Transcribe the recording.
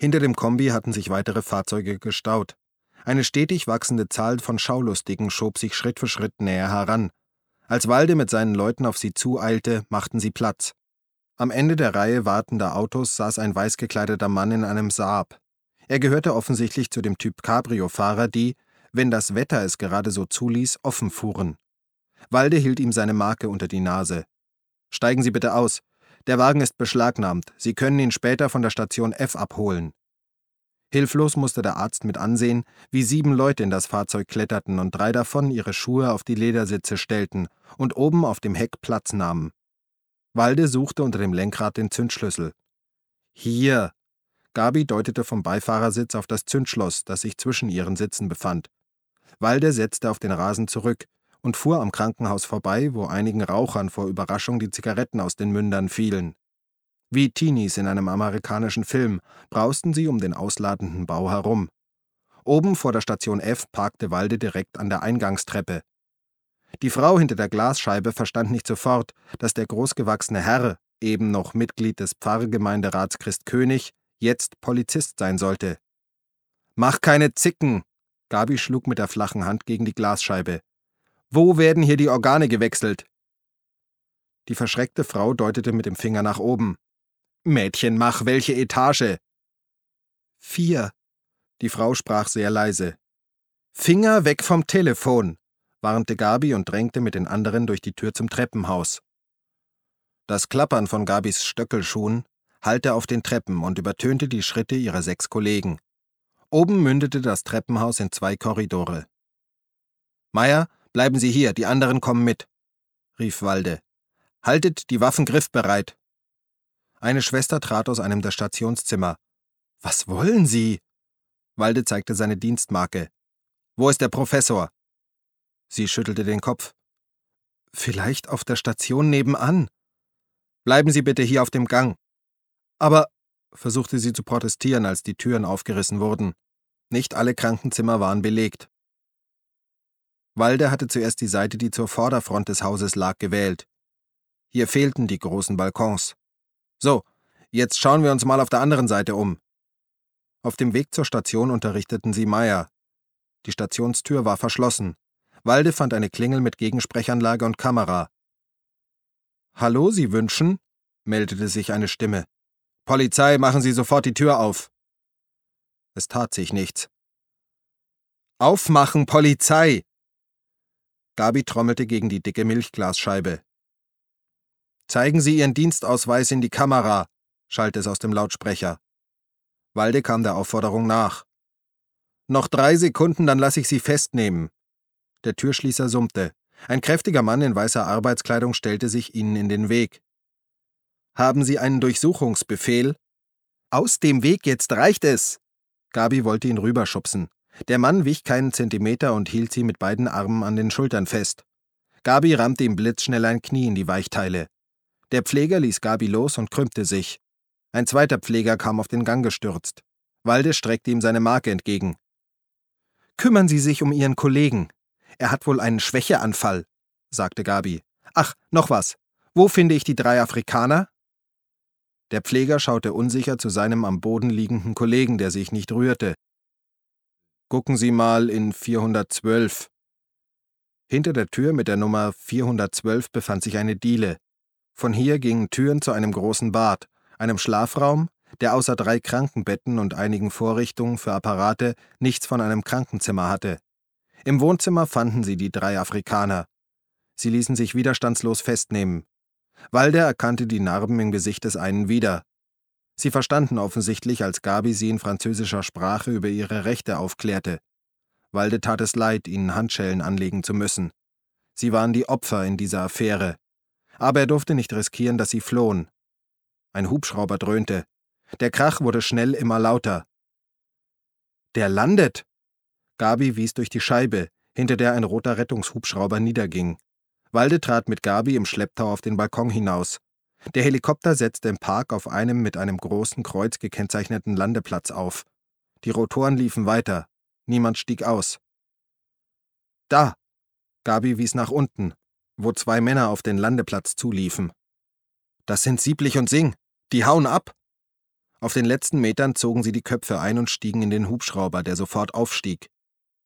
Hinter dem Kombi hatten sich weitere Fahrzeuge gestaut. Eine stetig wachsende Zahl von Schaulustigen schob sich Schritt für Schritt näher heran. Als Walde mit seinen Leuten auf sie zueilte, machten sie Platz. Am Ende der Reihe wartender Autos saß ein weiß gekleideter Mann in einem Saab. Er gehörte offensichtlich zu dem Typ Cabrio-Fahrer, die, wenn das Wetter es gerade so zuließ, offen fuhren. Walde hielt ihm seine Marke unter die Nase. »Steigen Sie bitte aus. Der Wagen ist beschlagnahmt. Sie können ihn später von der Station F abholen.« Hilflos musste der Arzt mit ansehen, wie 7 Leute in das Fahrzeug kletterten und 3 davon ihre Schuhe auf die Ledersitze stellten und oben auf dem Heck Platz nahmen. Walde suchte unter dem Lenkrad den Zündschlüssel. »Hier!« Gabi deutete vom Beifahrersitz auf das Zündschloss, das sich zwischen ihren Sitzen befand. Walde setzte auf den Rasen zurück und fuhr am Krankenhaus vorbei, wo einigen Rauchern vor Überraschung die Zigaretten aus den Mündern fielen. Wie Teenies in einem amerikanischen Film brausten sie um den ausladenden Bau herum. Oben vor der Station F parkte Walde direkt an der Eingangstreppe. Die Frau hinter der Glasscheibe verstand nicht sofort, dass der großgewachsene Herr, eben noch Mitglied des Pfarrgemeinderats Christ König, jetzt Polizist sein sollte. »Mach keine Zicken!« Gabi schlug mit der flachen Hand gegen die Glasscheibe. »Wo werden hier die Organe gewechselt?« Die verschreckte Frau deutete mit dem Finger nach oben. »Mädchen, mach, welche Etage?« 4. Die Frau sprach sehr leise. »Finger weg vom Telefon«, warnte Gabi und drängte mit den anderen durch die Tür zum Treppenhaus. Das Klappern von Gabis Stöckelschuhen hallte auf den Treppen und übertönte die Schritte ihrer 6 Kollegen. Oben mündete das Treppenhaus in 2 Korridore. »Meier, bleiben Sie hier, die anderen kommen mit«, rief Walde. »Haltet die Waffen griffbereit.« Eine Schwester trat aus einem der Stationszimmer. »Was wollen Sie?« Walde zeigte seine Dienstmarke. »Wo ist der Professor?« Sie schüttelte den Kopf. »Vielleicht auf der Station nebenan.« »Bleiben Sie bitte hier auf dem Gang.« »Aber«, versuchte sie zu protestieren, als die Türen aufgerissen wurden. Nicht alle Krankenzimmer waren belegt. Walde hatte zuerst die Seite, die zur Vorderfront des Hauses lag, gewählt. Hier fehlten die großen Balkons. »So, jetzt schauen wir uns mal auf der anderen Seite um.« Auf dem Weg zur Station unterrichteten sie Meier. Die Stationstür war verschlossen. Walde fand eine Klingel mit Gegensprechanlage und Kamera. »Hallo, Sie wünschen?«, meldete sich eine Stimme. »Polizei, machen Sie sofort die Tür auf!« Es tat sich nichts. »Aufmachen, Polizei!« Gabi trommelte gegen die dicke Milchglasscheibe. »Zeigen Sie Ihren Dienstausweis in die Kamera«, schallte es aus dem Lautsprecher. Walde kam der Aufforderung nach. »Noch 3 Sekunden, dann lasse ich Sie festnehmen.« Der Türschließer summte. Ein kräftiger Mann in weißer Arbeitskleidung stellte sich ihnen in den Weg. »Haben Sie einen Durchsuchungsbefehl?« »Aus dem Weg, jetzt reicht es!« Gabi wollte ihn rüberschubsen. Der Mann wich keinen Zentimeter und hielt sie mit beiden Armen an den Schultern fest. Gabi rammte ihm blitzschnell ein Knie in die Weichteile. Der Pfleger ließ Gabi los und krümmte sich. Ein zweiter Pfleger kam auf den Gang gestürzt. Walde streckte ihm seine Marke entgegen. »Kümmern Sie sich um Ihren Kollegen. Er hat wohl einen Schwächeanfall«, sagte Gabi. »Ach, noch was. Wo finde ich die 3 Afrikaner?« Der Pfleger schaute unsicher zu seinem am Boden liegenden Kollegen, der sich nicht rührte. »Gucken Sie mal in 412. Hinter der Tür mit der Nummer 412 befand sich eine Diele. Von hier gingen Türen zu einem großen Bad, einem Schlafraum, der außer 3 Krankenbetten und einigen Vorrichtungen für Apparate nichts von einem Krankenzimmer hatte. Im Wohnzimmer fanden sie die 3 Afrikaner. Sie ließen sich widerstandslos festnehmen. Walde erkannte die Narben im Gesicht des einen wieder. Sie verstanden offensichtlich, als Gabi sie in französischer Sprache über ihre Rechte aufklärte. Walde tat es leid, ihnen Handschellen anlegen zu müssen. Sie waren die Opfer in dieser Affäre. Aber er durfte nicht riskieren, dass sie flohen. Ein Hubschrauber dröhnte. Der Krach wurde schnell immer lauter. »Der landet!« Gabi wies durch die Scheibe, hinter der ein roter Rettungshubschrauber niederging. Walde trat mit Gabi im Schlepptau auf den Balkon hinaus. Der Helikopter setzte im Park auf einem mit einem großen Kreuz gekennzeichneten Landeplatz auf. Die Rotoren liefen weiter. Niemand stieg aus. »Da!« Gabi wies nach unten, wo 2 Männer auf den Landeplatz zuliefen. »Das sind Sieblich und Singh. Die hauen ab!« Auf den letzten Metern zogen sie die Köpfe ein und stiegen in den Hubschrauber, der sofort aufstieg.